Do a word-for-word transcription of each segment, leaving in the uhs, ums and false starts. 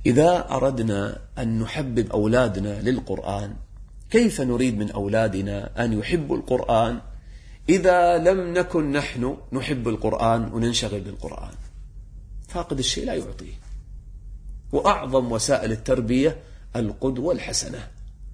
إذا أردنا أن نحبب أولادنا للقرآن، كيف نريد من أولادنا أن يحبوا القرآن إذا لم نكن نحن نحب القرآن وننشغل بالقرآن؟ فاقد الشيء لا يعطيه. وأعظم وسائل التربية القدوة الحسنة.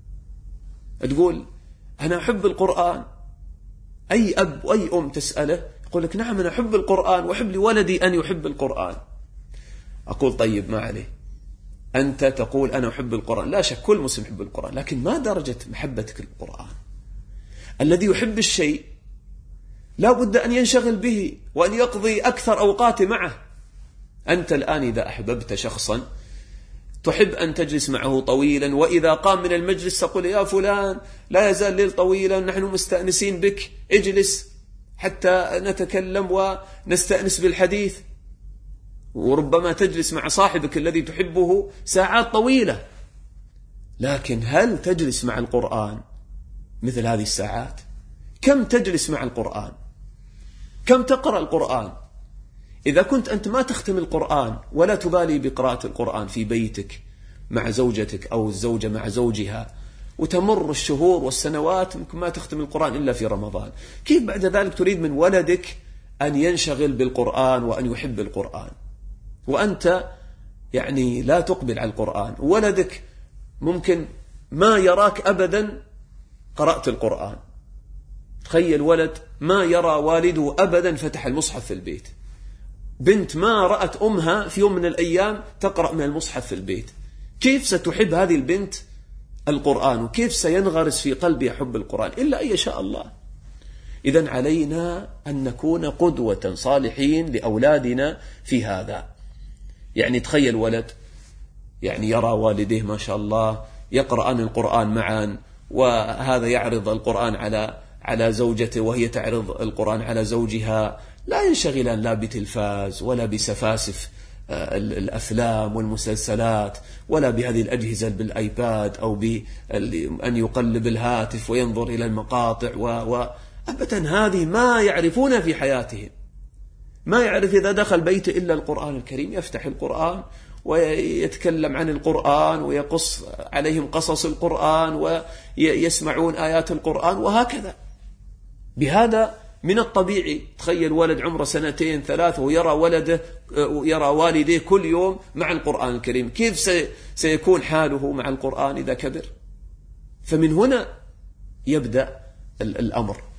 تقول أنا أحب القرآن، أي أب وأي أم تسأله يقول لك نعم أنا أحب القرآن وأحب لولدي أن يحب القرآن. أقول طيب ما عليه، أنت تقول أنا أحب القرآن، لا شك كل مسلم يحب القرآن، لكن ما درجة محبتك للقرآن؟ الذي يحب الشيء لا بد أن ينشغل به وأن يقضي أكثر أوقاته معه. أنت الآن إذا أحببت شخصا تحب أن تجلس معه طويلا، وإذا قام من المجلس تقول يا فلان لا يزال ليل طويلا نحن مستأنسين بك، اجلس حتى نتكلم ونستأنس بالحديث. وربما تجلس مع صاحبك الذي تحبه ساعات طويلة، لكن هل تجلس مع القرآن مثل هذه الساعات؟ كم تجلس مع القرآن؟ كم تقرأ القرآن؟ إذا كنت أنت ما تختم القرآن ولا تبالي بقراءة القرآن في بيتك مع زوجتك أو الزوجة مع زوجها، وتمر الشهور والسنوات ممكن ما تختم القرآن إلا في رمضان، كيف بعد ذلك تريد من ولدك أن ينشغل بالقرآن وأن يحب القرآن وأنت يعني لا تقبل على القرآن؟ ولدك ممكن ما يراك أبدا قرأت القرآن. تخيل ولد ما يرى والده أبدا فتح المصحف في البيت، بنت ما رأت أمها في يوم من الأيام تقرأ من المصحف في البيت، كيف ستحب هذه البنت القرآن؟ وكيف سينغرس في قلبها حب القرآن إلا أن يشاء الله؟ إذن علينا أن نكون قدوة صالحين لأولادنا في هذا. يعني تخيل ولد يعني يرى والديه ما شاء الله يقرأان القرآن معا، وهذا يعرض القرآن على على زوجته وهي تعرض القرآن على زوجها، لا ينشغلان لا بتلفاز ولا بسفاسف الأفلام والمسلسلات ولا بهذه الأجهزة بالآيباد أو بأن يقلب الهاتف وينظر إلى المقاطع وأبدا هذه ما يعرفون في حياتهم. ما يعرف إذا دخل بيته إلا القرآن الكريم، يفتح القرآن ويتكلم عن القرآن ويقص عليهم قصص القرآن ويسمعون آيات القرآن وهكذا. بهذا من الطبيعي تخيل ولد عمره سنتين ثلاثة ويرى ولده ويرى والديه كل يوم مع القرآن الكريم، كيف سيكون حاله مع القرآن إذا كبر؟ فمن هنا يبدأ الأمر.